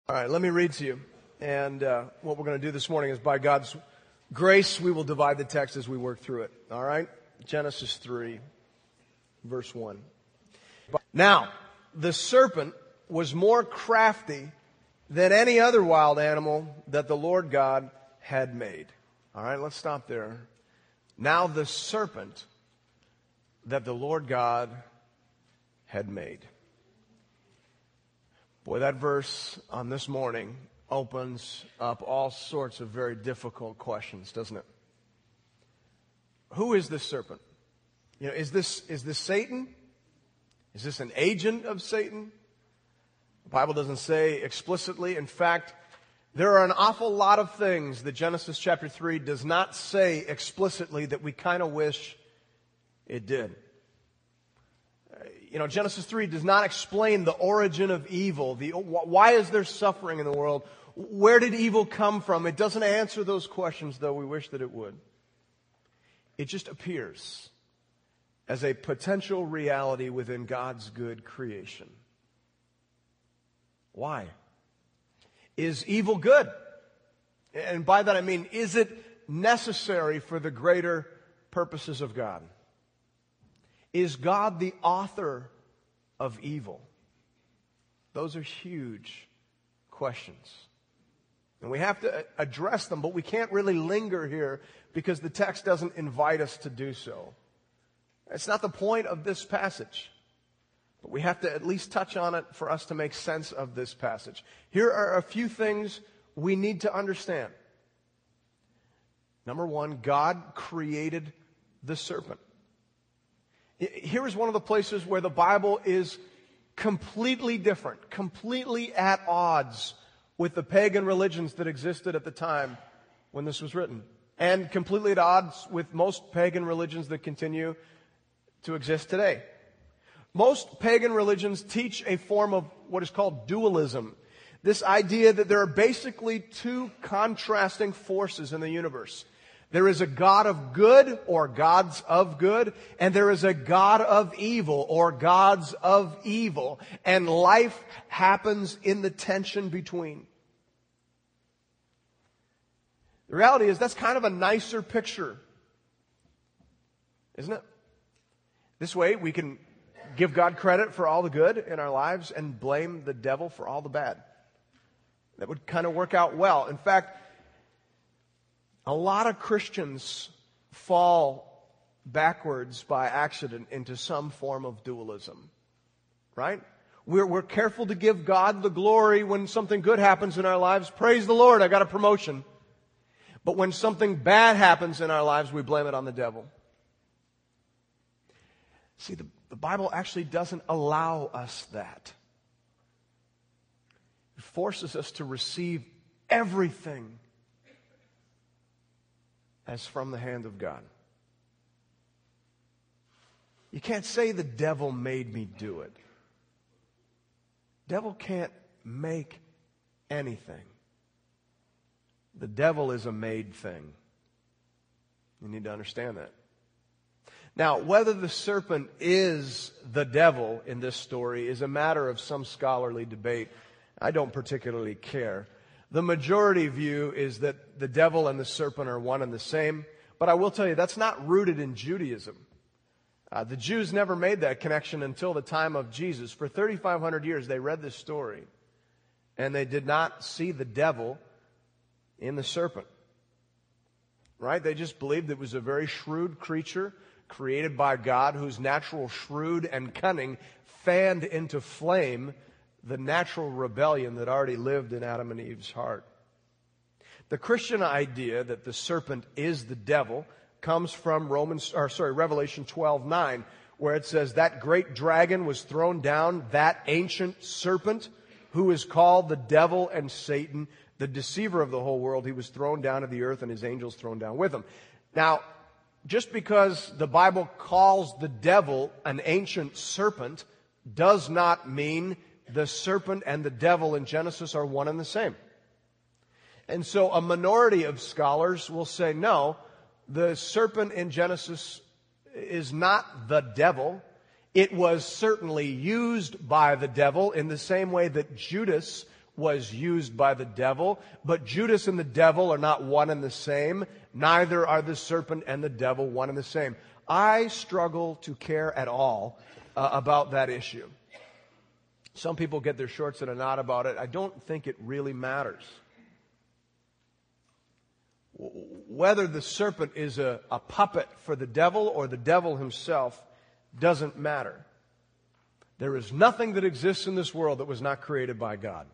All right, let me read to you. And what we're going to do this morning is, by God's grace, we will divide the text as we work through it. All right? Genesis 3, verse 1. Now, the serpent was more crafty than any other wild animal that the Lord God had made. All right, let's stop there. Now, the serpent that the Lord God had made. Boy, that verse on this morning opens up all sorts of very difficult questions, doesn't it? Who is this serpent? You know, is this Satan? Is this an agent of Satan? The Bible doesn't say explicitly. In fact, there are an awful lot of things that Genesis chapter 3 does not say explicitly that we kind of wish it did. You know, Genesis 3 does not explain the origin of evil. Why is there suffering in the world? Where did evil come from? It doesn't answer those questions, though we wish that it would. It just appears as a potential reality within God's good creation. Why? Is evil good? And by that I mean, is it necessary for the greater purposes of God? Is God the author of evil? Those are huge questions. And we have to address them, but we can't really linger here because the text doesn't invite us to do so. It's not the point of this passage. But we have to at least touch on it for us to make sense of this passage. Here are a few things we need to understand. Number one, God created the serpent. Here is one of the places where the Bible is completely different, completely at odds with the pagan religions that existed at the time when this was written, and completely at odds with most pagan religions that continue to exist today. Most pagan religions teach a form of what is called dualism. This idea that there are basically two contrasting forces in the universe. There is a God of good, or gods of good, and there is a God of evil, or gods of evil. And life happens in the tension between. The reality is that's kind of a nicer picture, isn't it? This way we can give God credit for all the good in our lives and blame the devil for all the bad. That would kind of work out well. In fact, a lot of Christians fall backwards by accident into some form of dualism, right? We're careful to give God the glory when something good happens in our lives. Praise the Lord, I got a promotion. But when something bad happens in our lives, we blame it on the devil. See, the Bible actually doesn't allow us that. It forces us to receive everything as from the hand of God. You can't say the devil made me do it. Devil can't make anything. The devil is a made thing. You need to understand that. Now, whether the serpent is the devil in this story is a matter of some scholarly debate. I don't particularly care. The majority view is that the devil and the serpent are one and the same. But I will tell you, that's not rooted in Judaism. The Jews never made that connection until the time of Jesus. For 3,500 years, they read this story, and they did not see the devil in the serpent. Right? They just believed it was a very shrewd creature created by God, whose natural shrewd and cunning fanned into flame the natural rebellion that already lived in Adam and Eve's heart. The Christian idea that the serpent is the devil comes from Revelation 12:9, where it says, "That great dragon was thrown down, that ancient serpent, who is called the devil and Satan, the deceiver of the whole world. He was thrown down to the earth, and his angels thrown down with him." Now, just because the Bible calls the devil an ancient serpent does not mean the serpent and the devil in Genesis are one and the same. And so a minority of scholars will say, no, the serpent in Genesis is not the devil. It was certainly used by the devil in the same way that Judas was used by the devil, but Judas and the devil are not one and the same. Neither are the serpent and the devil one and the same. I struggle to care at all about that issue. Some people get their shorts in a knot about it. I don't think it really matters. Whether the serpent is a puppet for the devil or the devil himself doesn't matter. There is nothing that exists in this world that was not created by God.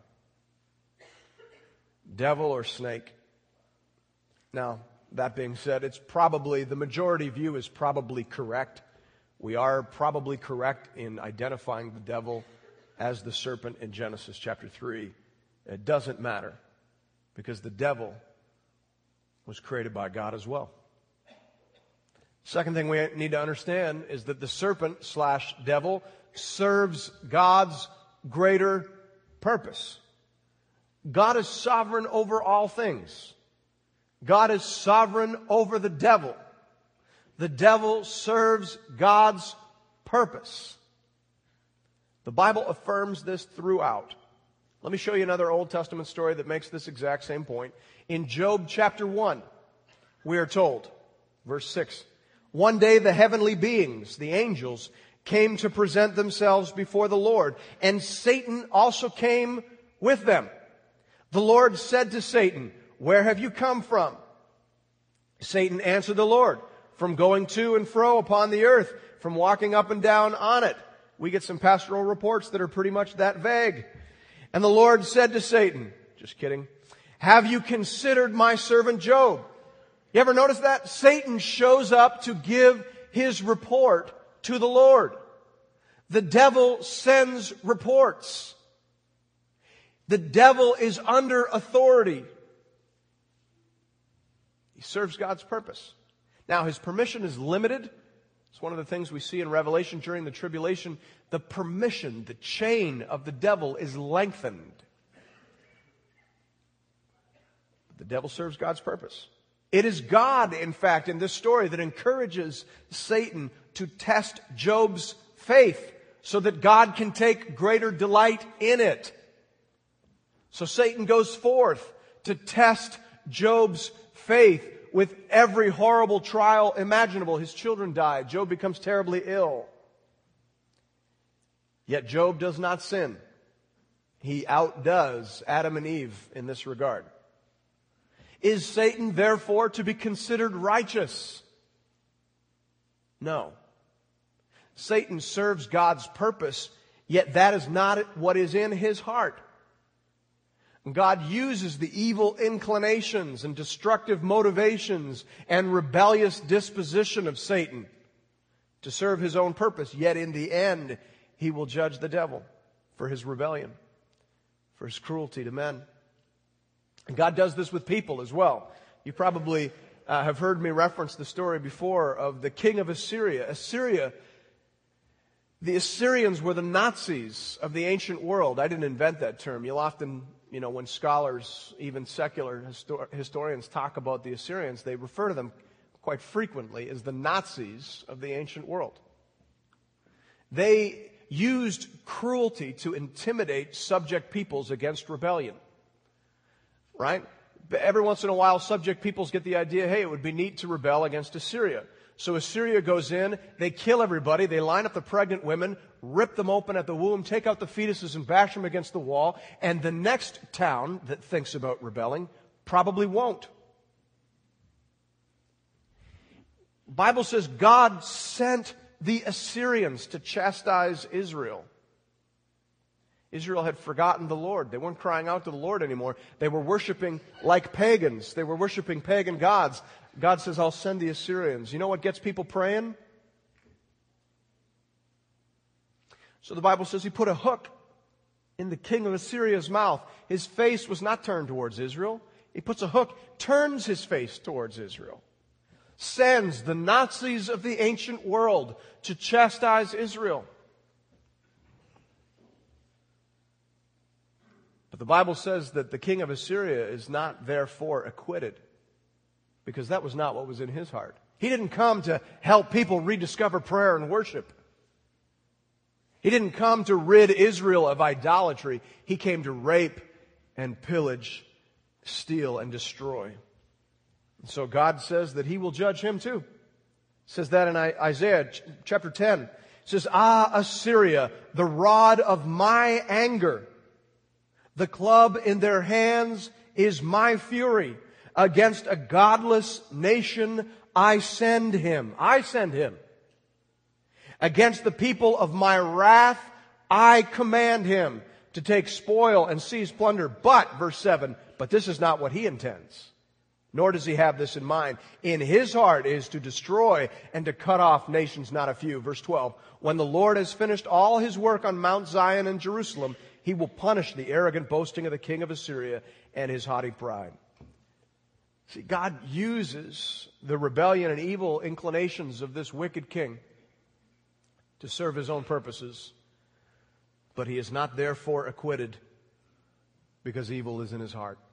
Devil or snake. Now, that being said, it's probably, the majority view is probably correct. We are probably correct in identifying the devil as the serpent in Genesis chapter 3. It doesn't matter because the devil was created by God as well. Second thing we need to understand is that the serpent/devil serves God's greater purpose. God is sovereign over all things. God is sovereign over the devil. The devil serves God's purpose. The Bible affirms this throughout. Let me show you another Old Testament story that makes this exact same point. In Job chapter 1, we are told, verse 6, one day the heavenly beings, the angels, came to present themselves before the Lord, and Satan also came with them. The Lord said to Satan, where have you come from? Satan answered the Lord, from going to and fro upon the earth, from walking up and down on it. We get some pastoral reports that are pretty much that vague. And the Lord said to Satan, just kidding, have you considered my servant Job? You ever notice that? Satan shows up to give his report to the Lord. The devil sends reports. The devil is under authority. He serves God's purpose. Now, his permission is limited. It's one of the things we see in Revelation during the tribulation. The permission, the chain of the devil is lengthened. The devil serves God's purpose. It is God, in fact, in this story that encourages Satan to test Job's faith so that God can take greater delight in it. So Satan goes forth to test Job's faith with every horrible trial imaginable. His children die. Job becomes terribly ill. Yet Job does not sin. He outdoes Adam and Eve in this regard. Is Satan therefore to be considered righteous? No. Satan serves God's purpose, yet that is not what is in his heart. God uses the evil inclinations and destructive motivations and rebellious disposition of Satan to serve his own purpose. Yet in the end, he will judge the devil for his rebellion, for his cruelty to men. And God does this with people as well. You probably have heard me reference the story before of the king of Assyria. The Assyrians were the Nazis of the ancient world. I didn't invent that term. You'll often, when scholars, even secular historians talk about the Assyrians, they refer to them quite frequently as the Nazis of the ancient world. They used cruelty to intimidate subject peoples against rebellion. Right? Every once in a while, subject peoples get the idea, hey, it would be neat to rebel against Assyria. So Assyria goes in, they kill everybody, they line up the pregnant women, rip them open at the womb, take out the fetuses and bash them against the wall, and the next town that thinks about rebelling probably won't. The Bible says God sent the Assyrians to chastise Israel. Israel had forgotten the Lord. They weren't crying out to the Lord anymore. They were worshiping like pagans. They were worshiping pagan gods. God says, I'll send the Assyrians. You know what gets people praying? So the Bible says he put a hook in the king of Assyria's mouth. His face was not turned towards Israel. He puts a hook, turns his face towards Israel. Sends the Nazis of the ancient world to chastise Israel. But the Bible says that the king of Assyria is not therefore acquitted, because that was not what was in his heart. He didn't come to help people rediscover prayer and worship. He didn't come to rid Israel of idolatry. He came to rape and pillage, steal, and destroy. And so God says that He will judge him too. It says that in Isaiah chapter 10. It says, "Ah, Assyria, the rod of my anger. The club in their hands is my fury. Against a godless nation I send him." I send him. "Against the people of my wrath I command him to take spoil and seize plunder." But, verse 7, but this is not what he intends. Nor does he have this in mind. In his heart is to destroy and to cut off nations, not a few. Verse 12, "When the Lord has finished all his work on Mount Zion and Jerusalem, he will punish the arrogant boasting of the king of Assyria and his haughty pride." See, God uses the rebellion and evil inclinations of this wicked king to serve his own purposes. But he is not therefore acquitted, because evil is in his heart.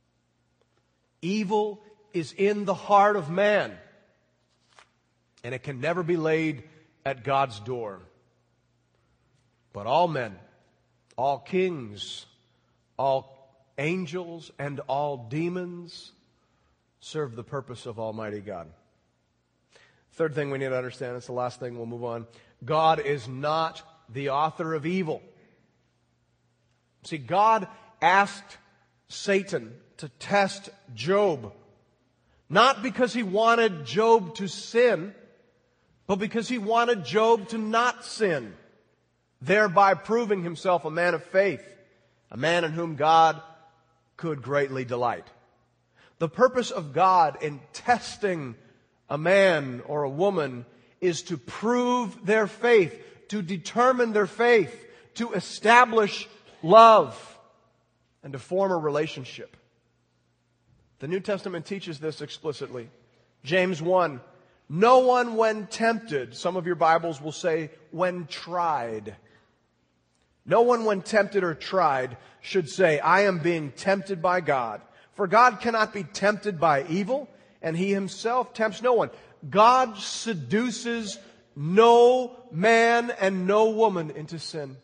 Evil is in the heart of man, and it can never be laid at God's door. But all men, all kings, all angels, and all demons serve the purpose of Almighty God. Third thing we need to understand, it's the last thing, we'll move on. God is not the author of evil. See, God asked Satan to test Job, not because he wanted Job to sin, but because he wanted Job to not sin, thereby proving himself a man of faith, a man in whom God could greatly delight. The purpose of God in testing a man or a woman is to prove their faith, to determine their faith, to establish love, and to form a relationship. The New Testament teaches this explicitly. James 1, "No one when tempted," some of your Bibles will say, "when tried." No one when tempted or tried should say, "I am being tempted by God." For God cannot be tempted by evil, and He Himself tempts no one. God seduces no man and no woman into sin.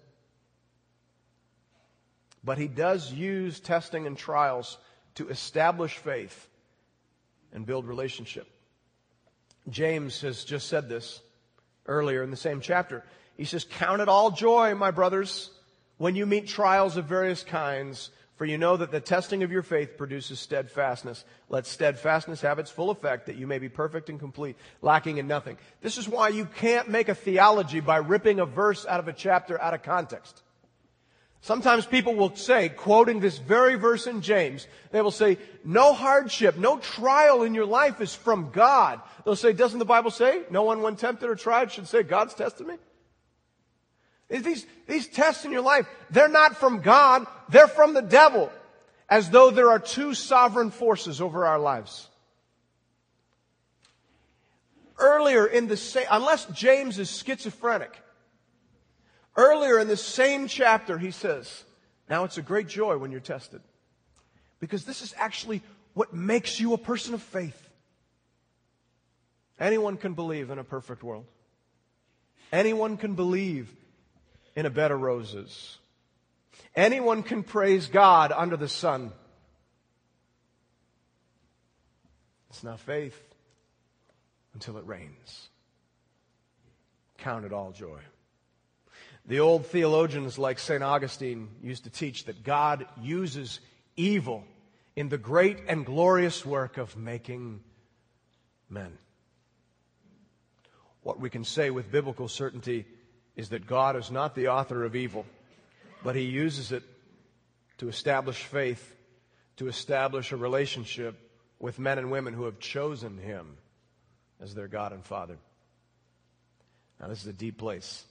But He does use testing and trials to establish faith and build relationship. James has just said this earlier in the same chapter. He says, "Count it all joy, my brothers, when you meet trials of various kinds, for you know that the testing of your faith produces steadfastness. Let steadfastness have its full effect, that you may be perfect and complete, lacking in nothing." This is why you can't make a theology by ripping a verse out of a chapter out of context. Sometimes people will say, quoting this very verse in James, they will say, "No hardship, no trial in your life is from God." They'll say, "Doesn't the Bible say, no one when tempted or tried should say, God's tested me?" These tests in your life, they're not from God, they're from the devil, as though there are two sovereign forces over our lives. Earlier in the same, unless James is schizophrenic, earlier in the same chapter he says, "Now it's a great joy when you're tested, because this is actually what makes you a person of faith." Anyone can believe in a perfect world. Anyone can believe in a bed of roses. Anyone can praise God under the sun. It's not faith until it rains. Count it all joy. The old theologians like St. Augustine used to teach that God uses evil in the great and glorious work of making men. What we can say with biblical certainty is that God is not the author of evil, but He uses it to establish faith, to establish a relationship with men and women who have chosen Him as their God and Father. Now, this is a deep place,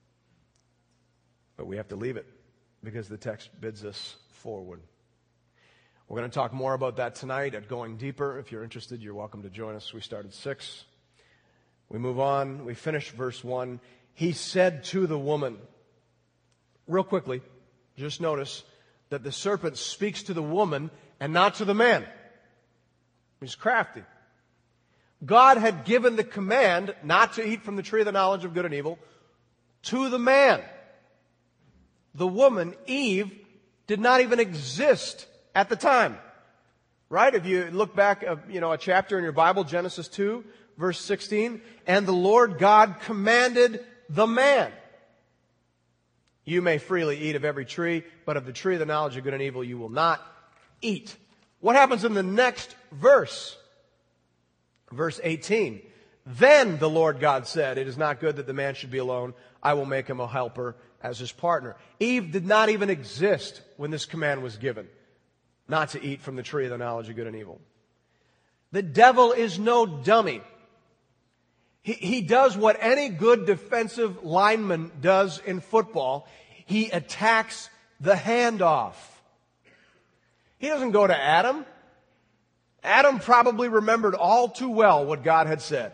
but we have to leave it because the text bids us forward. We're going to talk more about that tonight at Going Deeper. If you're interested, you're welcome to join us. We start at 6. We move on. We finish verse 1. He said to the woman. Real quickly, just notice that the serpent speaks to the woman and not to the man. He's crafty. God had given the command not to eat from the tree of the knowledge of good and evil to the man. The woman, Eve, did not even exist at the time. Right? If you look back, a chapter in your Bible, Genesis 2, verse 16, and the Lord God commanded the man, you may freely eat of every tree, but of the tree of the knowledge of good and evil you will not eat. What happens in the next verse? Verse 18. Then the Lord God said, it is not good that the man should be alone. I will make him a helper as his partner. Eve did not even exist when this command was given, not to eat from the tree of the knowledge of good and evil. The devil is no dummy. He does what any good defensive lineman does in football. He attacks the handoff. He doesn't go to Adam. Adam probably remembered all too well what God had said.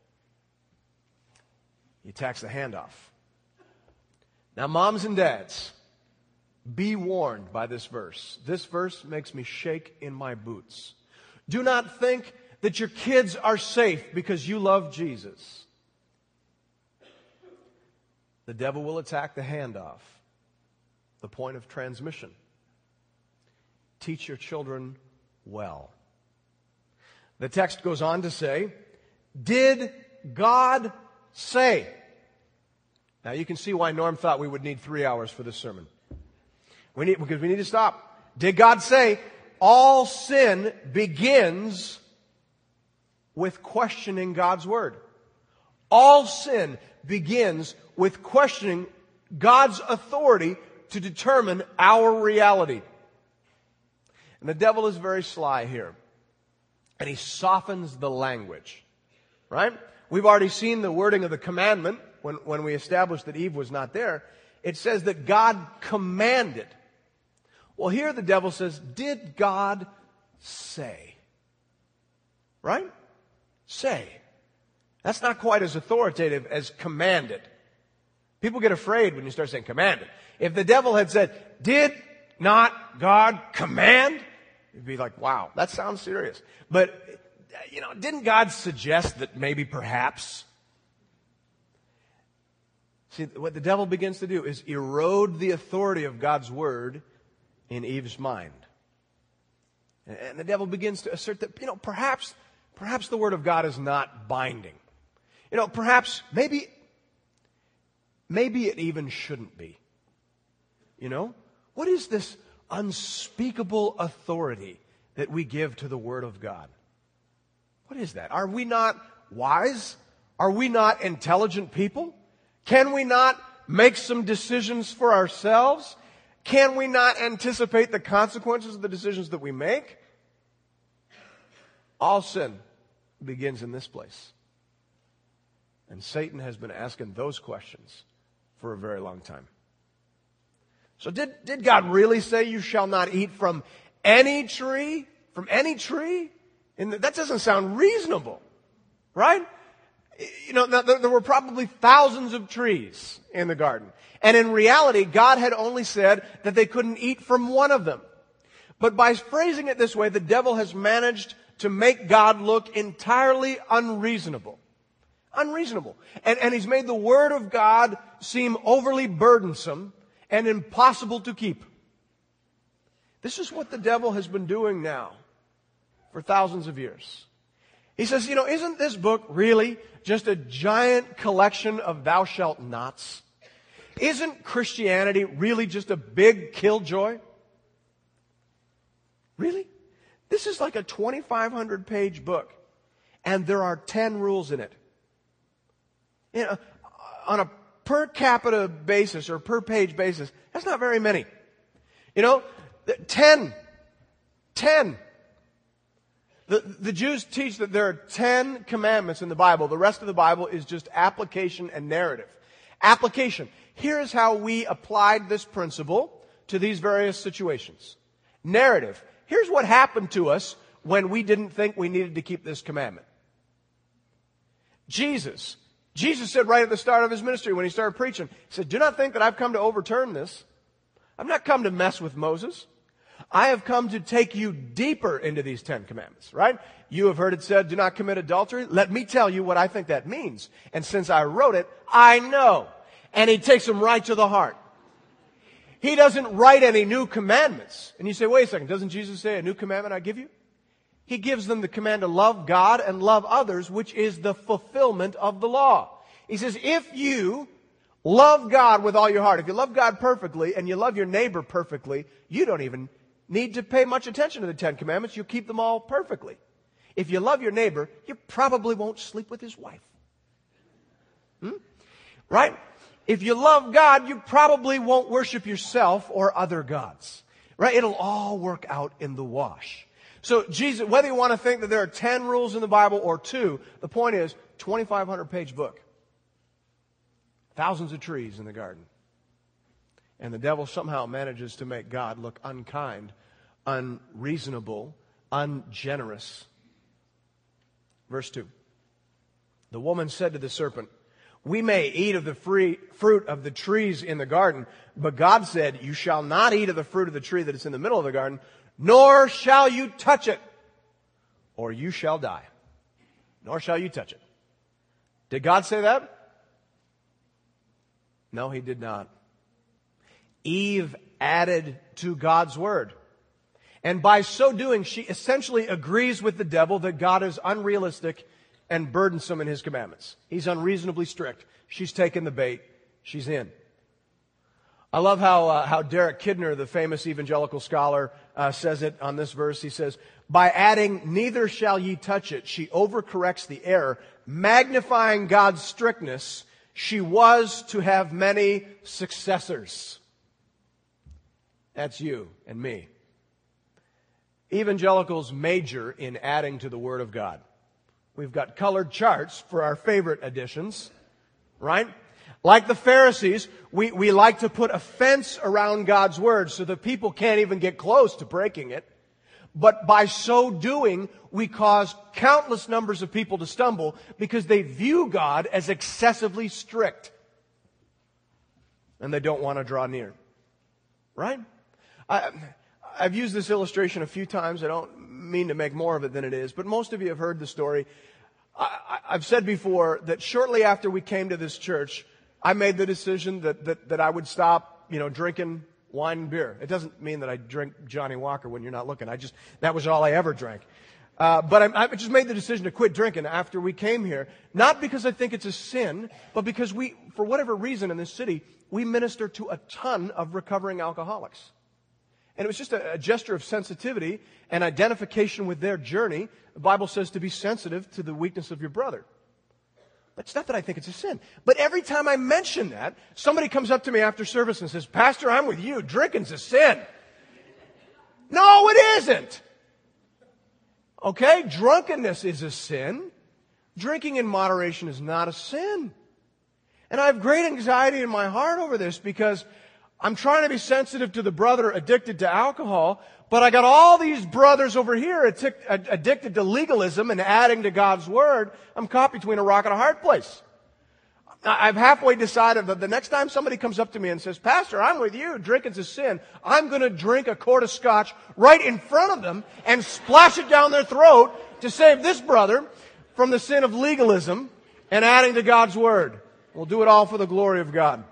He attacks the handoff. Now, moms and dads, be warned by this verse. This verse makes me shake in my boots. Do not think that your kids are safe because you love Jesus. The devil will attack the handoff, the point of transmission. Teach your children well. The text goes on to say, did God say? Now you can see why Norm thought we would need 3 hours for this sermon. Because we need to stop. Did God say, all sin begins with questioning God's word? All sin begins with questioning God's authority to determine our reality. And the devil is very sly here. And he softens the language. Right? We've already seen the wording of the commandment when we established that Eve was not there. It says that God commanded. Well, here the devil says, did God say? Right? Say. That's not quite as authoritative as commanded. People get afraid when you start saying commanded. If the devil had said, did not God command? You'd be like, wow, that sounds serious. But, didn't God suggest that maybe perhaps? See, what the devil begins to do is erode the authority of God's word in Eve's mind. And the devil begins to assert that, perhaps the word of God is not binding. Perhaps, maybe it even shouldn't be. What is this unspeakable authority that we give to the word of God? What is that? Are we not wise? Are we not intelligent people? Can we not make some decisions for ourselves? Can we not anticipate the consequences of the decisions that we make? All sin begins in this place. And Satan has been asking those questions for a very long time. So did God really say you shall not eat from any tree? From any tree? That doesn't sound reasonable, right? Now, there were probably thousands of trees in the garden. And in reality, God had only said that they couldn't eat from one of them. But by phrasing it this way, the devil has managed to make God look entirely unreasonable. Unreasonable. And he's made the word of God seem overly burdensome and impossible to keep. This is what the devil has been doing now for thousands of years. He says, isn't this book really just a giant collection of thou shalt nots? Isn't Christianity really just a big killjoy? Really? This is like a 2,500 page book, and there are 10 rules in it. On a per capita basis or per page basis, that's not very many. 10. The Jews teach that there are 10 commandments in the Bible. The rest of the Bible is just application and narrative. Application. Here's how we applied this principle to these various situations. Narrative. Here's what happened to us when we didn't think we needed to keep this commandment. Jesus said right at the start of his ministry when he started preaching, he said, do not think that I've come to overturn this. I've not come to mess with Moses. I have come to take you deeper into these 10 commandments, right? You have heard it said, do not commit adultery. Let me tell you what I think that means. And since I wrote it, I know. And he takes them right to the heart. He doesn't write any new commandments. And you say, wait a second, doesn't Jesus say, a new commandment I give you? He gives them the command to love God and love others, which is the fulfillment of the law. He says, if you love God with all your heart, if you love God perfectly and you love your neighbor perfectly, you don't even need to pay much attention to the Ten Commandments. You keep them all perfectly. If you love your neighbor, you probably won't sleep with his wife. Right? If you love God, you probably won't worship yourself or other gods. Right? It'll all work out in the wash. So Jesus, whether you want to think that there are 10 rules in the Bible or 2, the point is, 2,500-page book. Thousands of trees in the garden. And the devil somehow manages to make God look unkind, unreasonable, ungenerous. Verse 2. The woman said to the serpent, we may eat of the fruit of the trees in the garden, but God said, you shall not eat of the fruit of the tree that is in the middle of the garden, nor shall you touch it, or you shall die. Nor shall you touch it. Did God say that? No, He did not. Eve added to God's word. And by so doing, she essentially agrees with the devil that God is unrealistic and burdensome in His commandments. He's unreasonably strict. She's taken the bait. She's in. I love how Derek Kidner, the famous evangelical scholar, says it on this verse. He says, by adding, neither shall ye touch it, she overcorrects the error, magnifying God's strictness. She was to have many successors. That's you and me. Evangelicals major in adding to the Word of God. We've got colored charts for our favorite editions, right? Like the Pharisees, we like to put a fence around God's Word so that people can't even get close to breaking it. But by so doing, we cause countless numbers of people to stumble because they view God as excessively strict. And they don't want to draw near. Right? I've used this illustration a few times. I don't mean to make more of it than it is, but most of you have heard the story. I've said before that shortly after we came to this church, I made the decision that I would stop, drinking wine and beer. It doesn't mean that I drink Johnny Walker when you're not looking. That was all I ever drank. But I just made the decision to quit drinking after we came here. Not because I think it's a sin, but because for whatever reason in this city, we minister to a ton of recovering alcoholics. And it was just a gesture of sensitivity and identification with their journey. The Bible says to be sensitive to the weakness of your brother. But it's not that I think it's a sin. But every time I mention that, somebody comes up to me after service and says, Pastor, I'm with you. Drinking's a sin. No, it isn't. Okay? Drunkenness is a sin. Drinking in moderation is not a sin. And I have great anxiety in my heart over this because I'm trying to be sensitive to the brother addicted to alcohol, but I got all these brothers over here addicted to legalism and adding to God's Word. I'm caught between a rock and a hard place. I've halfway decided that the next time somebody comes up to me and says, Pastor, I'm with you, drinking's a sin, I'm going to drink a quart of scotch right in front of them and splash it down their throat to save this brother from the sin of legalism and adding to God's Word. We'll do it all for the glory of God.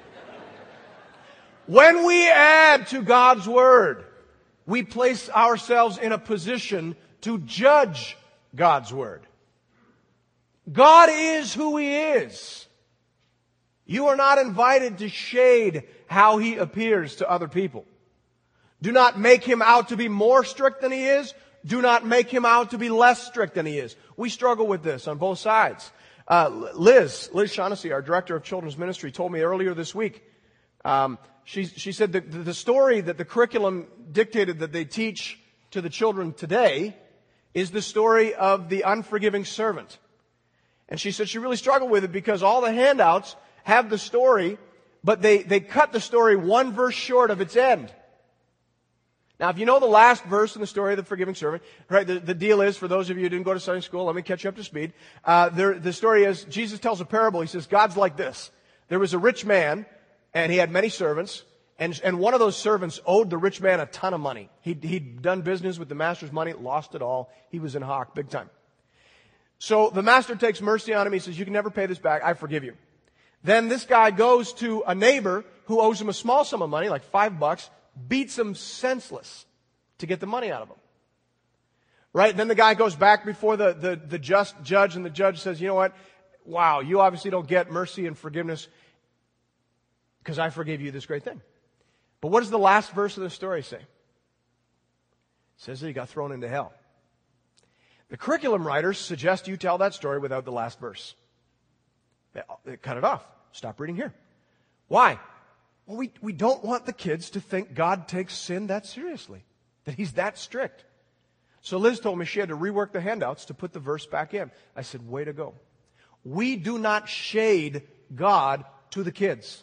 When we add to God's Word, we place ourselves in a position to judge God's Word. God is who He is. You are not invited to shade how He appears to other people. Do not make Him out to be more strict than He is. Do not make Him out to be less strict than He is. We struggle with this on both sides. Liz Shaughnessy, our director of children's ministry, told me earlier this week, she said that the story that the curriculum dictated that they teach to the children today is the story of the unforgiving servant. And she said she really struggled with it because all the handouts have the story, but they cut the story one verse short of its end. Now, if you know the last verse in the story of the forgiving servant, right, the deal is, for those of you who didn't go to Sunday school, let me catch you up to speed. The story is, Jesus tells a parable. He says, God's like this. There was a rich man, and he had many servants, and one of those servants owed the rich man a ton of money. He'd done business with the master's money, lost it all. He was in hock, big time. So the master takes mercy on him. He says, you can never pay this back. I forgive you. Then this guy goes to a neighbor who owes him a small sum of money, like $5, beats him senseless to get the money out of him. Right? Then the guy goes back before the just judge, and the judge says, you know what? Wow, you obviously don't get mercy and forgiveness because I forgave you this great thing. But what does the last verse of the story say? It says that he got thrown into hell. The curriculum writers suggest you tell that story without the last verse. They cut it off. Stop reading here. Why? Well, we don't want the kids to think God takes sin that seriously, that He's that strict. So Liz told me she had to rework the handouts to put the verse back in. I said, way to go. We do not shade God to the kids.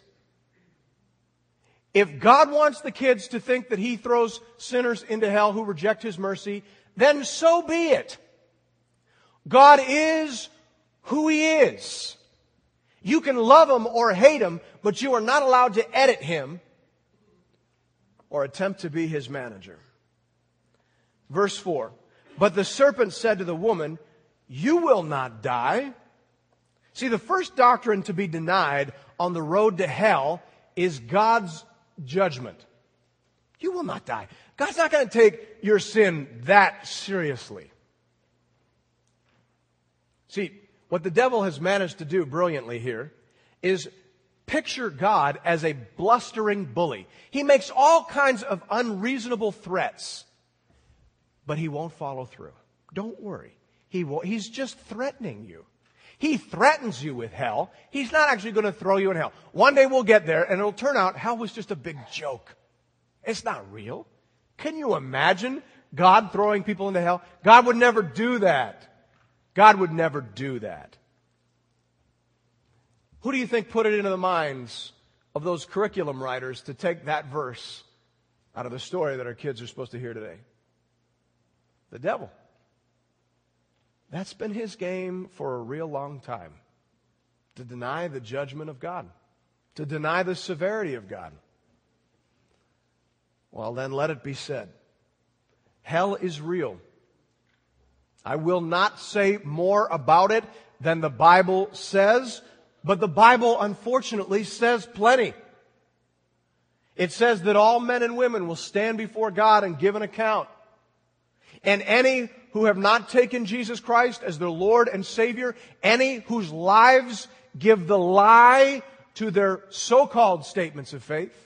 If God wants the kids to think that He throws sinners into hell who reject His mercy, then so be it. God is who He is. You can love Him or hate Him, but you are not allowed to edit Him or attempt to be His manager. Verse 4, but the serpent said to the woman, you will not die. See, the first doctrine to be denied on the road to hell is God's judgment. You will not die. God's not going to take your sin that seriously. See, what the devil has managed to do brilliantly here is picture God as a blustering bully. He makes all kinds of unreasonable threats, but He won't follow through. Don't worry. He's just threatening you. He threatens you with hell. He's not actually going to throw you in hell. One day we'll get there, and it'll turn out hell was just a big joke. It's not real. Can you imagine God throwing people into hell? God would never do that. God would never do that. Who do you think put it into the minds of those curriculum writers to take that verse out of the story that our kids are supposed to hear today? The devil. That's been his game for a real long time. To deny the judgment of God. To deny the severity of God. Well, then let it be said. Hell is real. I will not say more about it than the Bible says, but the Bible unfortunately says plenty. It says that all men and women will stand before God and give an account. And any who have not taken Jesus Christ as their Lord and Savior, any whose lives give the lie to their so-called statements of faith,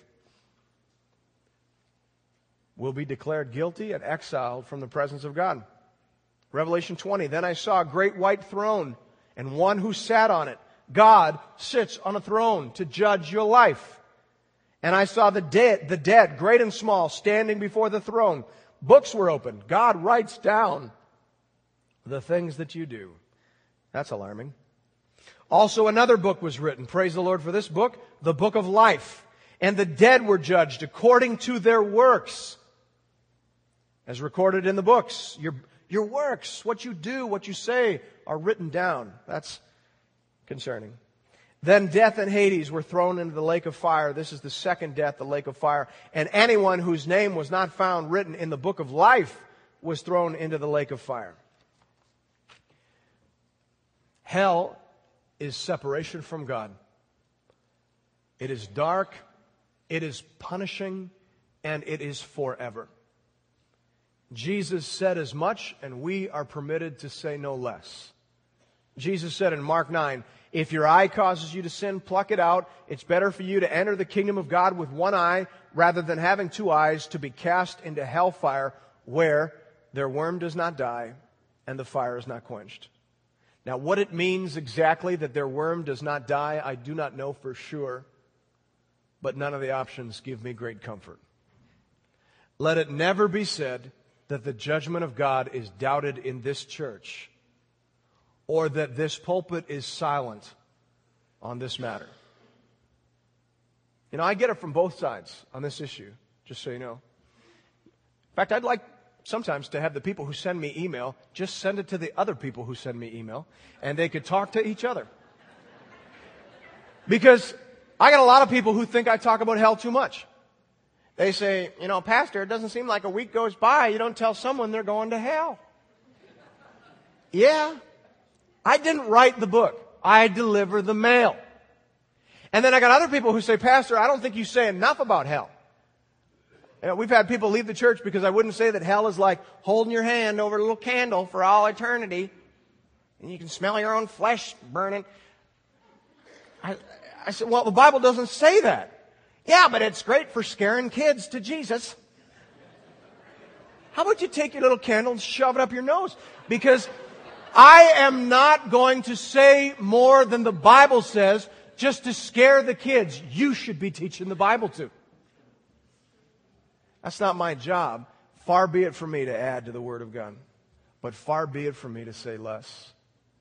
will be declared guilty and exiled from the presence of God. Revelation 20, then I saw a great white throne and one who sat on it. God sits on a throne to judge your life. And I saw the dead, great and small, standing before the throne. Books were opened. God writes down the things that you do. That's alarming. Also another book was written. Praise the Lord for this book, the book of life. And the dead were judged according to their works, as recorded in the books. Your works, what you do, what you say, are written down. That's concerning. Then death and Hades were thrown into the lake of fire. This is the second death, the lake of fire. And anyone whose name was not found written in the book of life was thrown into the lake of fire. Hell is separation from God. It is dark, it is punishing, and it is forever. Jesus said as much, and we are permitted to say no less. Jesus said in Mark 9, if your eye causes you to sin, pluck it out. It's better for you to enter the kingdom of God with one eye rather than having two eyes to be cast into hellfire where their worm does not die and the fire is not quenched. Now, what it means exactly that their worm does not die, I do not know for sure, but none of the options give me great comfort. Let it never be said that the judgment of God is doubted in this church, or that this pulpit is silent on this matter. You know, I get it from both sides on this issue, just so you know. In fact, I'd like sometimes to have the people who send me email just send it to the other people who send me email, and they could talk to each other. Because I got a lot of people who think I talk about hell too much. They say, you know, Pastor, it doesn't seem like a week goes by, you don't tell someone they're going to hell. Yeah. I didn't write the book. I deliver the mail. And then I got other people who say, Pastor, I don't think you say enough about hell. You know, we've had people leave the church because I wouldn't say that hell is like holding your hand over a little candle for all eternity. And you can smell your own flesh burning. I said, well, the Bible doesn't say that. Yeah, but it's great for scaring kids to Jesus. How about you take your little candle and shove it up your nose? Because I am not going to say more than the Bible says just to scare the kids you should be teaching the Bible to. That's not my job. Far be it from me to add to the Word of God. But far be it from me to say less.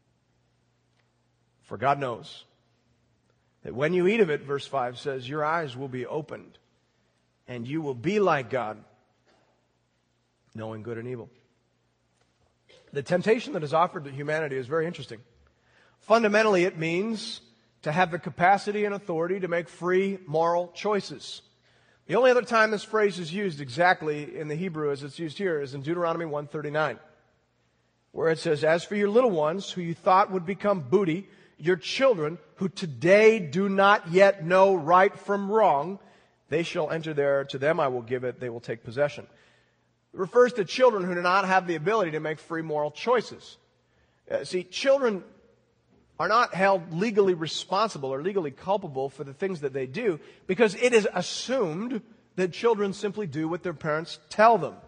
For God knows that when you eat of it, verse 5 says, your eyes will be opened and you will be like God, knowing good and evil. The temptation that is offered to humanity is very interesting. Fundamentally, it means to have the capacity and authority to make free moral choices. The only other time this phrase is used exactly in the Hebrew as it's used here is in Deuteronomy 1:39, where it says, as for your little ones who you thought would become booty, your children who today do not yet know right from wrong, they shall enter there. To them I will give it. They will take possession. It refers to children who do not have the ability to make free moral choices. See, children are not held legally responsible or legally culpable for the things that they do because it is assumed that children simply do what their parents tell them.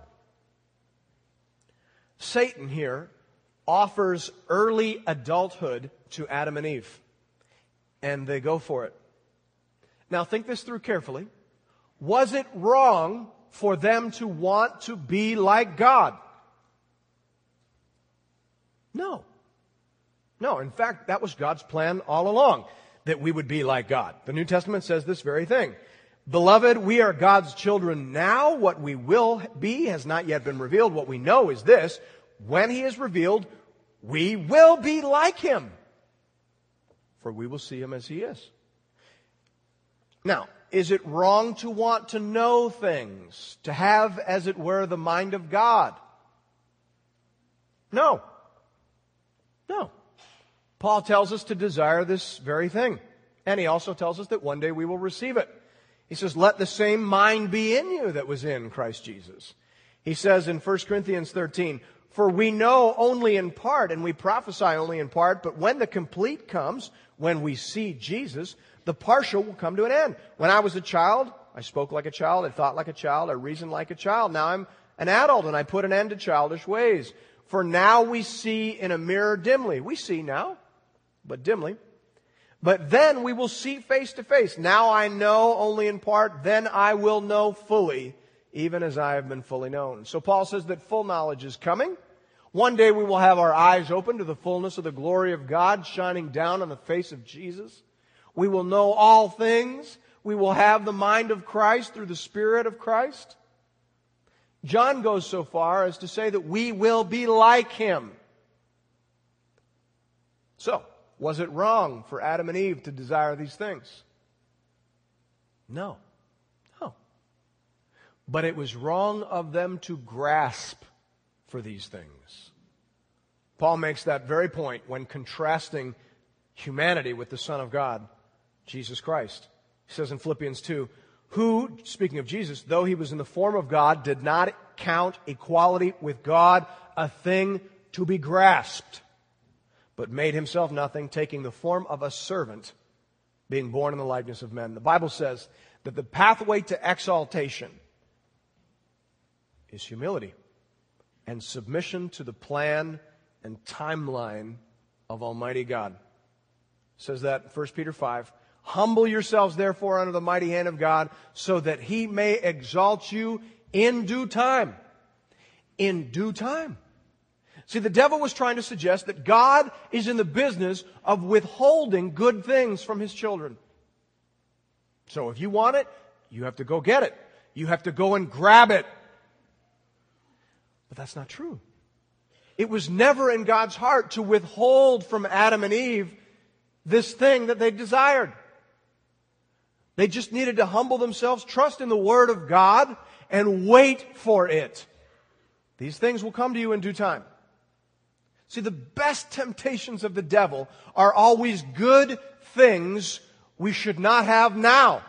Satan here offers early adulthood to Adam and Eve, and they go for it. Now think this through carefully. Was it wrong for them to want to be like God? No. No, in fact, that was God's plan all along, that we would be like God. The New Testament says this very thing. Beloved, we are God's children now. What we will be has not yet been revealed. What we know is this: when He is revealed, we will be like Him, for we will see Him as He is. Now, is it wrong to want to know things, to have, as it were, the mind of God? No. No. Paul tells us to desire this very thing. And he also tells us that one day we will receive it. He says, let the same mind be in you that was in Christ Jesus. He says in 1 Corinthians 13, for we know only in part and we prophesy only in part, but when the complete comes, when we see Jesus, the partial will come to an end. When I was a child, I spoke like a child, I thought like a child, I reasoned like a child. Now I'm an adult and I put an end to childish ways. For now we see in a mirror dimly. We see now, but dimly. But then we will see face to face. Now I know only in part, then I will know fully, even as I have been fully known. So Paul says that full knowledge is coming. One day we will have our eyes open to the fullness of the glory of God shining down on the face of Jesus. We will know all things. We will have the mind of Christ through the Spirit of Christ. John goes so far as to say that we will be like Him. So, was it wrong for Adam and Eve to desire these things? No. No. But it was wrong of them to grasp for these things. Paul makes that very point when contrasting humanity with the Son of God, Jesus Christ. He says in Philippians 2, who, speaking of Jesus, though He was in the form of God, did not count equality with God a thing to be grasped, but made Himself nothing, taking the form of a servant, being born in the likeness of men. The Bible says that the pathway to exaltation is humility and submission to the plan and timeline of Almighty God. It says that in 1 Peter 5. Humble yourselves, therefore, under the mighty hand of God, so that He may exalt you in due time. In due time. See, the devil was trying to suggest that God is in the business of withholding good things from His children. So if you want it, you have to go get it. You have to go and grab it. But that's not true. It was never in God's heart to withhold from Adam and Eve this thing that they desired. They just needed to humble themselves, trust in the Word of God, and wait for it. These things will come to you in due time. See, the best temptations of the devil are always good things we should not have now.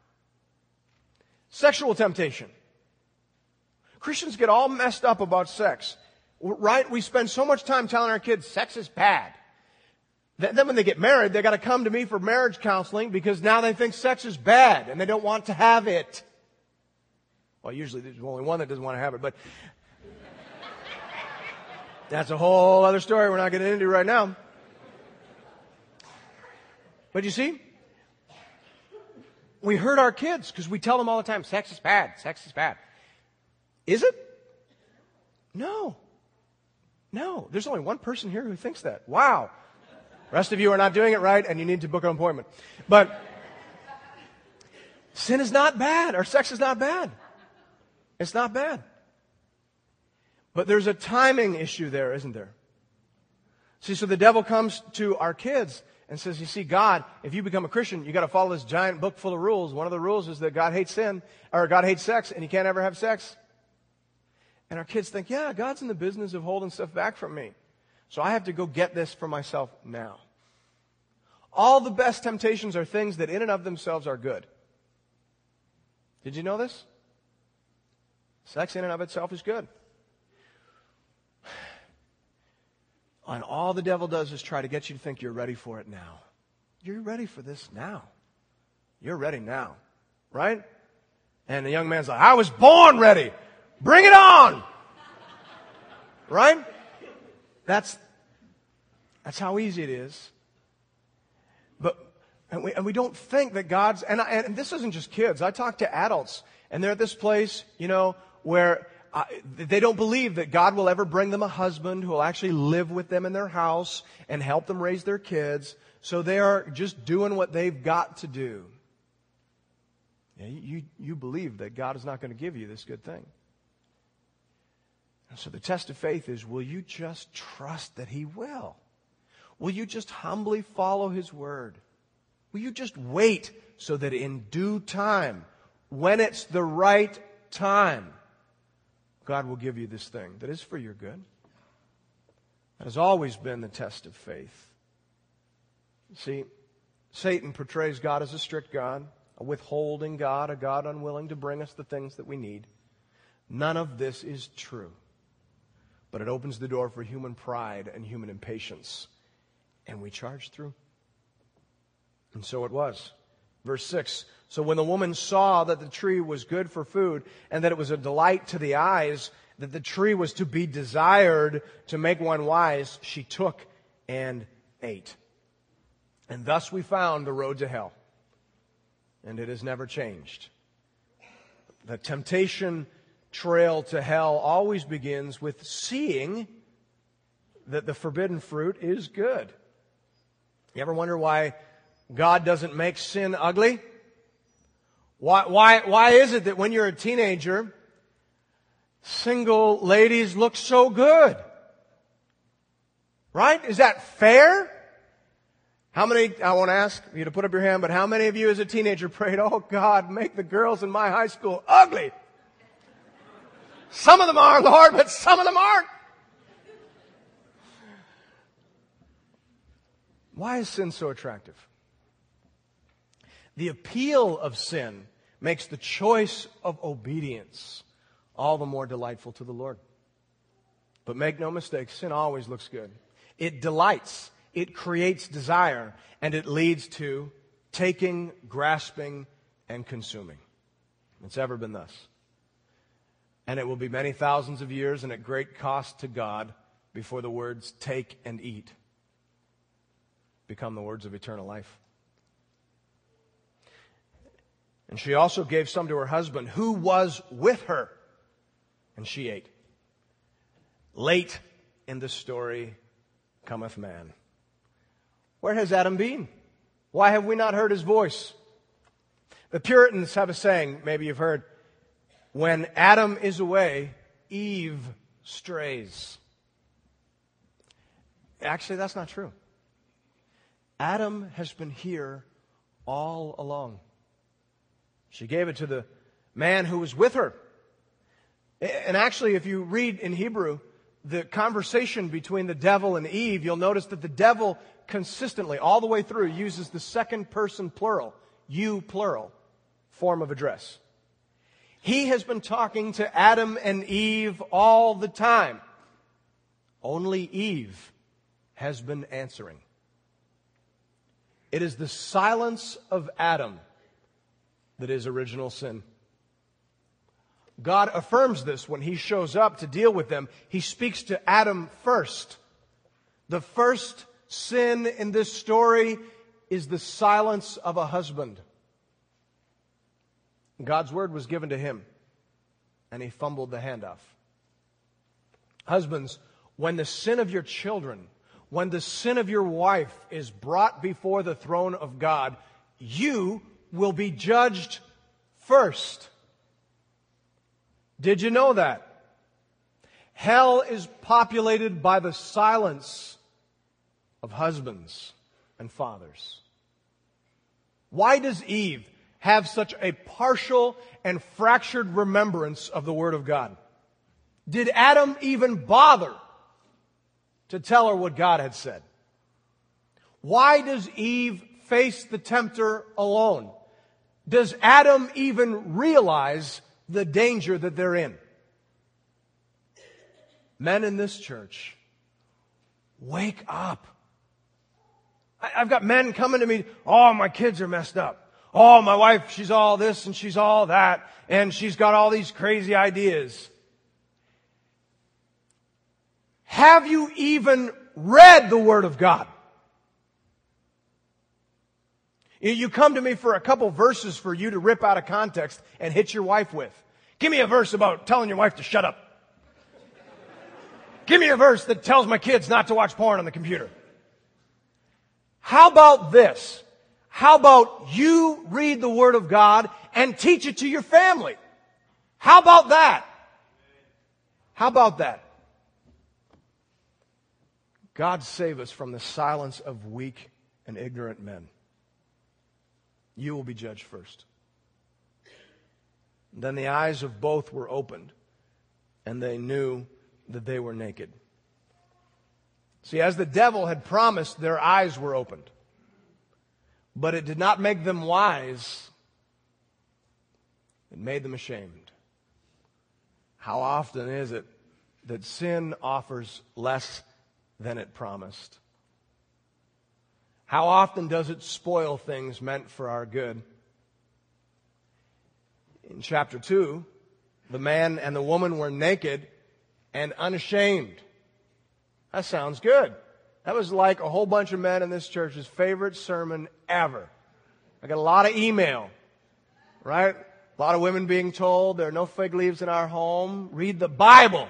Sexual temptation. Christians get all messed up about sex. Right? We spend so much time telling our kids sex is bad. Then when they get married, they got to come to me for marriage counseling because now they think sex is bad and they don't want to have it. Well, usually there's only one that doesn't want to have it, but that's a whole other story we're not getting into right now. But you see, we hurt our kids because we tell them all the time, sex is bad, sex is bad. Is it? No. No. There's only one person here who thinks that. Wow. The rest of you are not doing it right, and you need to book an appointment. But sin is not bad, or sex is not bad. It's not bad. But there's a timing issue there, isn't there? See, so the devil comes to our kids and says, you see, God, if you become a Christian, you got to follow this giant book full of rules. One of the rules is that God hates sin, or God hates sex, and you can't ever have sex. And our kids think, yeah, God's in the business of holding stuff back from me. So I have to go get this for myself now. All the best temptations are things that in and of themselves are good. Did you know this? Sex in and of itself is good. And all the devil does is try to get you to think you're ready for it now. You're ready for this now. You're ready now. Right? And the young man's like, I was born ready. Bring it on! Right? That's how easy it is. And we don't think that God's, and this isn't just kids. I talk to adults, and they're at this place, where they don't believe that God will ever bring them a husband who will actually live with them in their house and help them raise their kids. So they are just doing what they've got to do. You believe that God is not going to give you this good thing. And so the test of faith is, will you just trust that He will? Will you just humbly follow His word? Will you just wait so that in due time, when it's the right time, God will give you this thing that is for your good? That has always been the test of faith. See, Satan portrays God as a strict God, a withholding God, a God unwilling to bring us the things that we need. None of this is true. But it opens the door for human pride and human impatience. And we charge through. And so it was. Verse 6, so when the woman saw that the tree was good for food, and that it was a delight to the eyes, that the tree was to be desired to make one wise, she took and ate. And thus we found the road to hell. And it has never changed. The temptation trail to hell always begins with seeing that the forbidden fruit is good. You ever wonder why God doesn't make sin ugly? Why is it that when you're a teenager, single ladies look so good? Right? Is that fair? How many, I won't ask you to put up your hand, but how many of you as a teenager prayed, oh God, make the girls in my high school ugly? Some of them are, Lord, but some of them aren't. Why is sin so attractive? The appeal of sin makes the choice of obedience all the more delightful to the Lord. But make no mistake, sin always looks good. It delights, it creates desire, and it leads to taking, grasping, and consuming. It's ever been thus. And it will be many thousands of years and at great cost to God before the words take and eat become the words of eternal life. And she also gave some to her husband who was with her, and she ate. Late in the story cometh man. Where has Adam been? Why have we not heard his voice? The Puritans have a saying, maybe you've heard, when Adam is away, Eve strays. Actually, that's not true. Adam has been here all along. She gave it to the man who was with her. And actually, if you read in Hebrew, the conversation between the devil and Eve, you'll notice that the devil consistently, all the way through, uses the second person plural, you plural, form of address. He has been talking to Adam and Eve all the time. Only Eve has been answering. It is the silence of Adam that is original sin. God affirms this when He shows up to deal with them. He speaks to Adam first. The first sin in this story is the silence of a husband. God's word was given to him, and he fumbled the handoff. Husbands, when the sin of your children, when the sin of your wife is brought before the throne of God, you will be judged first. Did you know that? Hell is populated by the silence of husbands and fathers. Why does Eve have such a partial and fractured remembrance of the Word of God? Did Adam even bother to tell her what God had said? Why does Eve face the tempter alone? Does Adam even realize the danger that they're in? Men in this church, wake up. I've got men coming to me, oh, my kids are messed up. Oh, my wife, she's all this and she's all that, and she's got all these crazy ideas. Have you even read the Word of God? You come to me for a couple verses for you to rip out of context and hit your wife with. Give me a verse about telling your wife to shut up. Give me a verse that tells my kids not to watch porn on the computer. How about this? How about you read the Word of God and teach it to your family? How about that? How about that? God save us from the silence of weak and ignorant men. You will be judged first. Then the eyes of both were opened, and they knew that they were naked. See, as the devil had promised, their eyes were opened. But it did not make them wise. It made them ashamed. How often is it that sin offers less than it promised? How often does it spoil things meant for our good? In chapter 2, the man and the woman were naked and unashamed. That sounds good. That was like a whole bunch of men in this church's favorite sermon ever. I got a lot of email, right? A lot of women being told there are no fig leaves in our home. Read the Bible.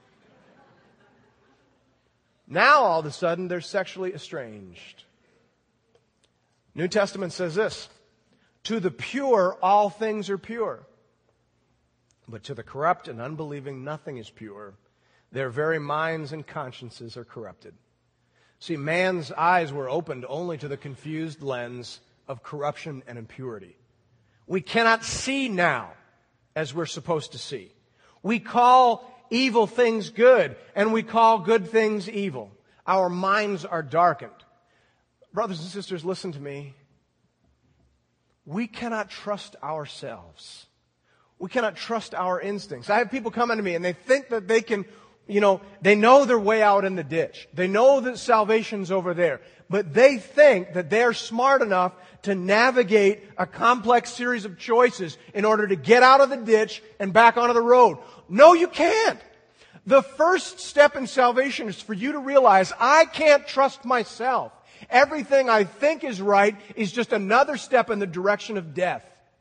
Now, all of a sudden, they're sexually estranged. New Testament says this: to the pure, all things are pure. But to the corrupt and unbelieving, nothing is pure. Their very minds and consciences are corrupted. See, man's eyes were opened only to the confused lens of corruption and impurity. We cannot see now as we're supposed to see. We call evil things good, and we call good things evil. Our minds are darkened. Brothers and sisters, listen to me. We cannot trust ourselves. We cannot trust our instincts. I have people coming to me and they think that they can, they know their way out in the ditch. They know that salvation's over there. But they think that they're smart enough to navigate a complex series of choices in order to get out of the ditch and back onto the road. No, you can't. The first step in salvation is for you to realize, I can't trust myself. Everything I think is right is just another step in the direction of death.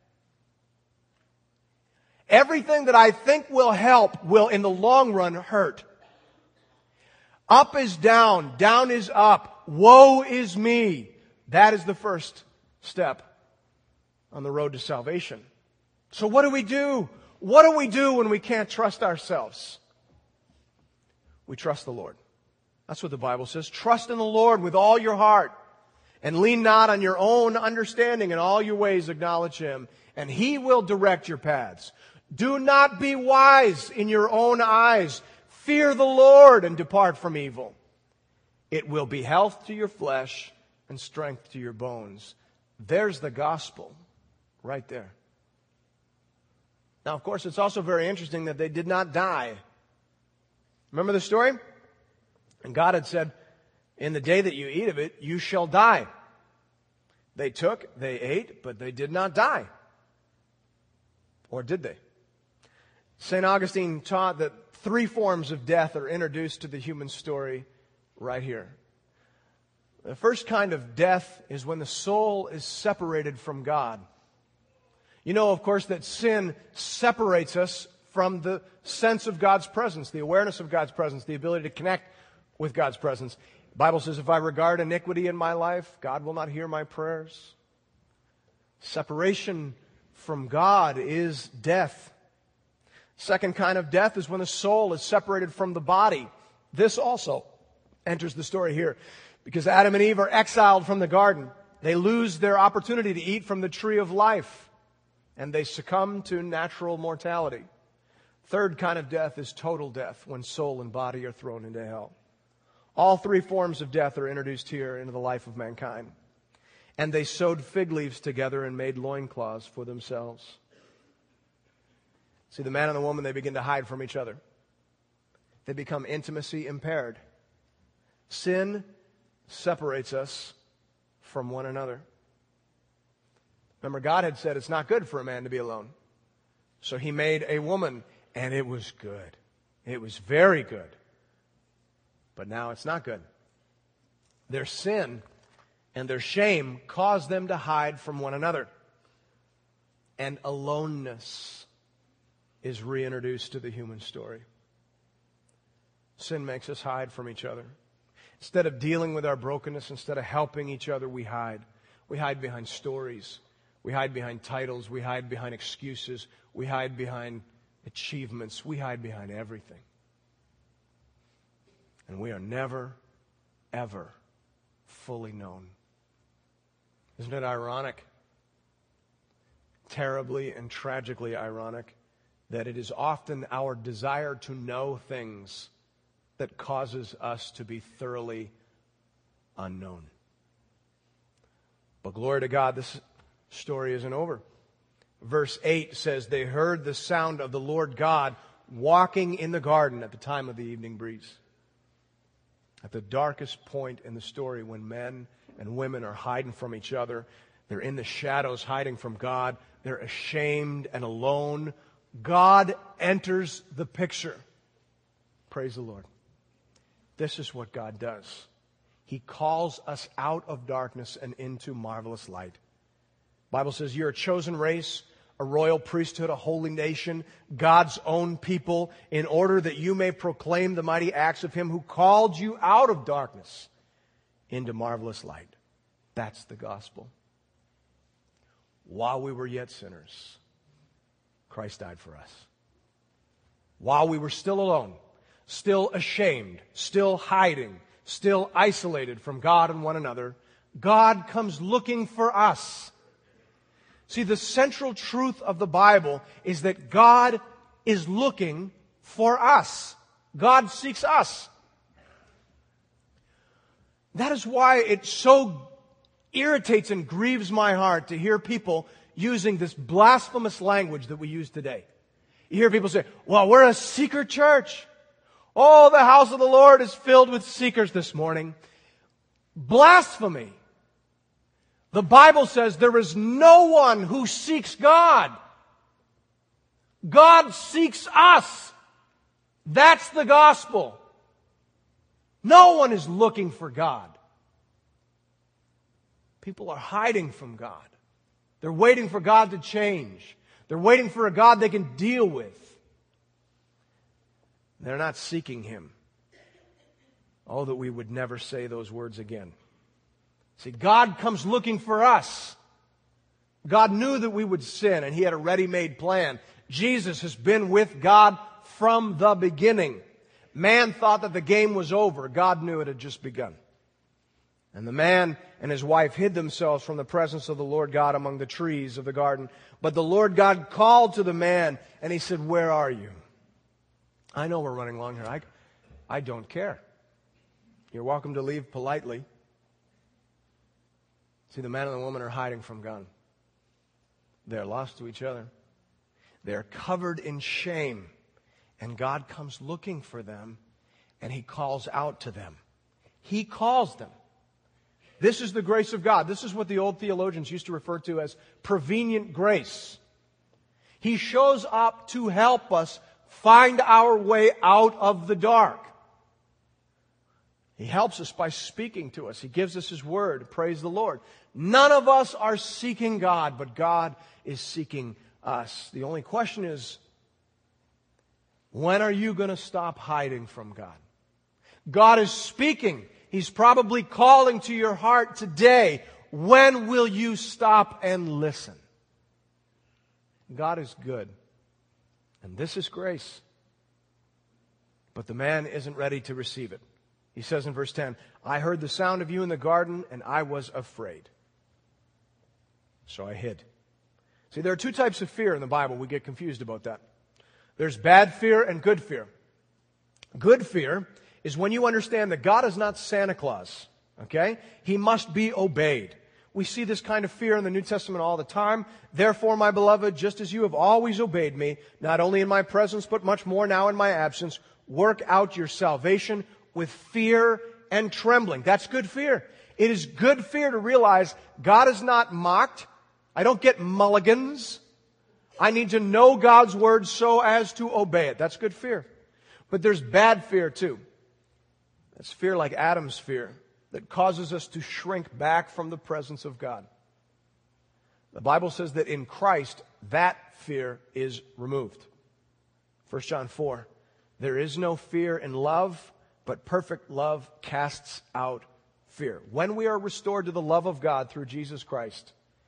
Everything that I think will help will, in the long run, hurt. Up is down, down is up, woe is me. That is the first step on the road to salvation. So what do we do? What do we do when we can't trust ourselves? We trust the Lord. That's what the Bible says. Trust in the Lord with all your heart, and lean not on your own understanding. In all your ways acknowledge Him, and He will direct your paths. Do not be wise in your own eyes. Fear the Lord and depart from evil. It will be health to your flesh and strength to your bones. There's the gospel right there. Now, of course, it's also very interesting that they did not die. Remember the story? And God had said, in the day that you eat of it, you shall die. They ate, but they did not die. Or did they? St. Augustine taught that 3 forms of death are introduced to the human story right here. The first kind of death is when the soul is separated from God. You know, of course, that sin separates us from the sense of God's presence, the awareness of God's presence, the ability to connect with God's presence. The Bible says, if I regard iniquity in my life, God will not hear my prayers. Separation from God is death. Second kind of death is when the soul is separated from the body. This also enters the story here, because Adam and Eve are exiled from the garden. They lose their opportunity to eat from the tree of life, and they succumb to natural mortality. Third kind of death is total death, when soul and body are thrown into hell. All 3 forms of death are introduced here into the life of mankind. And they sewed fig leaves together and made loincloths for themselves. See, the man and the woman, they begin to hide from each other. They become intimacy impaired. Sin separates us from one another. Remember, God had said it's not good for a man to be alone. So He made a woman, and it was good. It was very good. But now it's not good. Their sin and their shame cause them to hide from one another. And aloneness is reintroduced to the human story. Sin makes us hide from each other. Instead of dealing with our brokenness, instead of helping each other, we hide. We hide behind stories. We hide behind titles. We hide behind excuses. We hide behind achievements. We hide behind everything. And we are never, ever fully known. Isn't it ironic? Terribly and tragically ironic that it is often our desire to know things that causes us to be thoroughly unknown. But glory to God, this story isn't over. Verse 8 says, they heard the sound of the Lord God walking in the garden at the time of the evening breeze. At the darkest point in the story, when men and women are hiding from each other, they're in the shadows hiding from God, they're ashamed and alone, God enters the picture. Praise the Lord. This is what God does. He calls us out of darkness and into marvelous light. The Bible says you're a chosen race, a royal priesthood, a holy nation, God's own people, in order that you may proclaim the mighty acts of Him who called you out of darkness into marvelous light. That's the gospel. While we were yet sinners, Christ died for us. While we were still alone, still ashamed, still hiding, still isolated from God and one another, God comes looking for us. See, the central truth of the Bible is that God is looking for us. God seeks us. That is why it so irritates and grieves my heart to hear people using this blasphemous language that we use today. You hear people say, well, we're a seeker church. Oh, the house of the Lord is filled with seekers this morning. Blasphemy. The Bible says there is no one who seeks God. God seeks us. That's the gospel. No one is looking for God. People are hiding from God. They're waiting for God to change. They're waiting for a God they can deal with. They're not seeking Him. Oh, that we would never say those words again. See, God comes looking for us. God knew that we would sin, and He had a ready-made plan. Jesus has been with God from the beginning. Man thought that the game was over. God knew it had just begun. And the man and his wife hid themselves from the presence of the Lord God among the trees of the garden. But the Lord God called to the man, and He said, where are you? I know we're running long here. I don't care. You're welcome to leave politely. See, the man and the woman are hiding from God. They're lost to each other. They're covered in shame. And God comes looking for them, and He calls out to them. He calls them. This is the grace of God. This is what the old theologians used to refer to as prevenient grace. He shows up to help us find our way out of the dark. He helps us by speaking to us. He gives us His word. Praise the Lord. None of us are seeking God, but God is seeking us. The only question is, when are you going to stop hiding from God? God is speaking. He's probably calling to your heart today. When will you stop and listen? God is good. And this is grace. But the man isn't ready to receive it. He says in verse 10, I heard the sound of you in the garden, and I was afraid. So I hid. See, there are two types of fear in the Bible. We get confused about that. There's bad fear and good fear. Good fear is when you understand that God is not Santa Claus. Okay? He must be obeyed. We see this kind of fear in the New Testament all the time. Therefore, my beloved, just as you have always obeyed me, not only in my presence, but much more now in my absence, work out your salvation with fear and trembling. That's good fear. It is good fear to realize God is not mocked. I don't get mulligans. I need to know God's word so as to obey it. That's good fear. But there's bad fear too. That's fear like Adam's fear that causes us to shrink back from the presence of God. The Bible says that in Christ, that fear is removed. 1 John 4, there is no fear in love, but perfect love casts out fear. When we are restored to the love of God through Jesus Christ,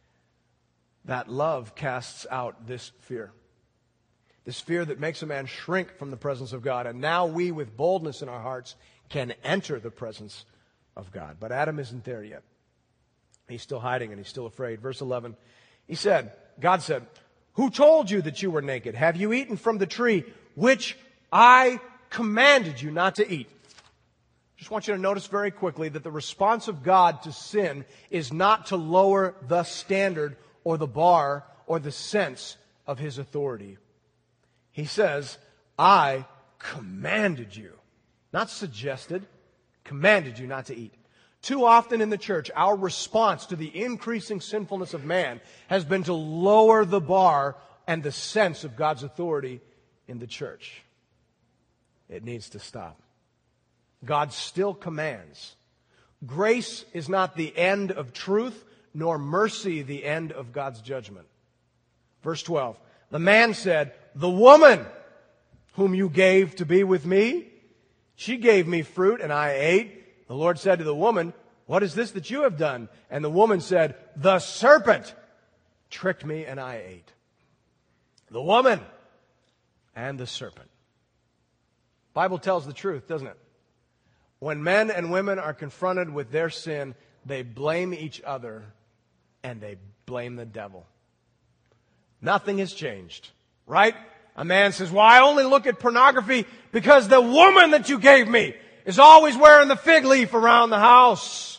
that love casts out this fear. This fear that makes a man shrink from the presence of God. And now we, with boldness in our hearts, can enter the presence of God. But Adam isn't there yet. He's still hiding and he's still afraid. Verse 11, God said, who told you that you were naked? Have you eaten from the tree which I commanded you not to eat? Just want you to notice very quickly that the response of God to sin is not to lower the standard or the bar or the sense of His authority. He says, I commanded you. Not suggested, commanded you not to eat. Too often in the church, our response to the increasing sinfulness of man has been to lower the bar and the sense of God's authority in the church. It needs to stop. God still commands. Grace is not the end of truth, nor mercy the end of God's judgment. Verse 12, the man said, the woman whom you gave to be with me, she gave me fruit and I ate. The Lord said to the woman, what is this that you have done? And the woman said, the serpent tricked me and I ate. The woman and the serpent. The Bible tells the truth, doesn't it? When men and women are confronted with their sin, they blame each other and they blame the devil. Nothing has changed, right? A man says, well, I only look at pornography because the woman that you gave me is always wearing the fig leaf around the house.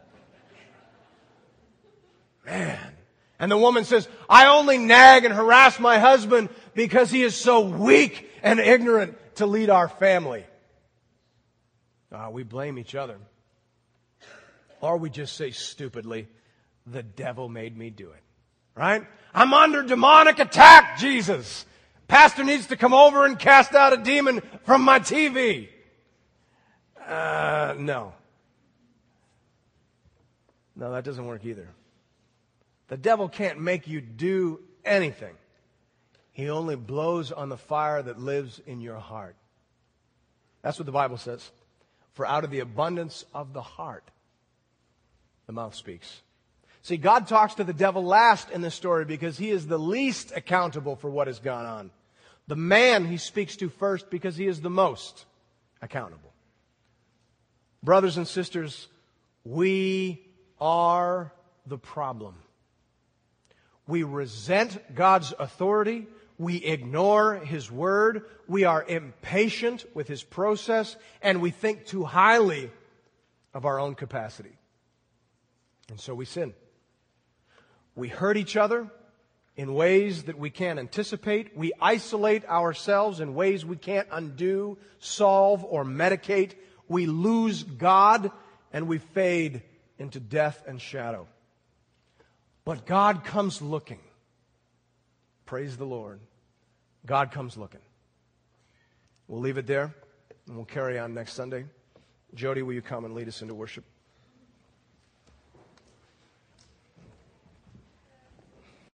Man. And the woman says, I only nag and harass my husband because he is so weak and ignorant to lead our family. We blame each other. Or we just say stupidly, the devil made me do it. Right? I'm under demonic attack, Jesus. Pastor needs to come over and cast out a demon from my TV. No. No, that doesn't work either. The devil can't make you do anything. He only blows on the fire that lives in your heart. That's what the Bible says. For out of the abundance of the heart, the mouth speaks. See, God talks to the devil last in this story because he is the least accountable for what has gone on. The man he speaks to first because he is the most accountable. Brothers and sisters, we are the problem. We resent God's authority. We ignore His Word. We are impatient with His process. And we think too highly of our own capacity. And so we sin. We hurt each other in ways that we can't anticipate. We isolate ourselves in ways we can't undo, solve, or medicate. We lose God, and we fade into death and shadow. But God comes looking. Praise the Lord. God comes looking. We'll leave it there, and we'll carry on next Sunday. Jody, will you come and lead us into worship?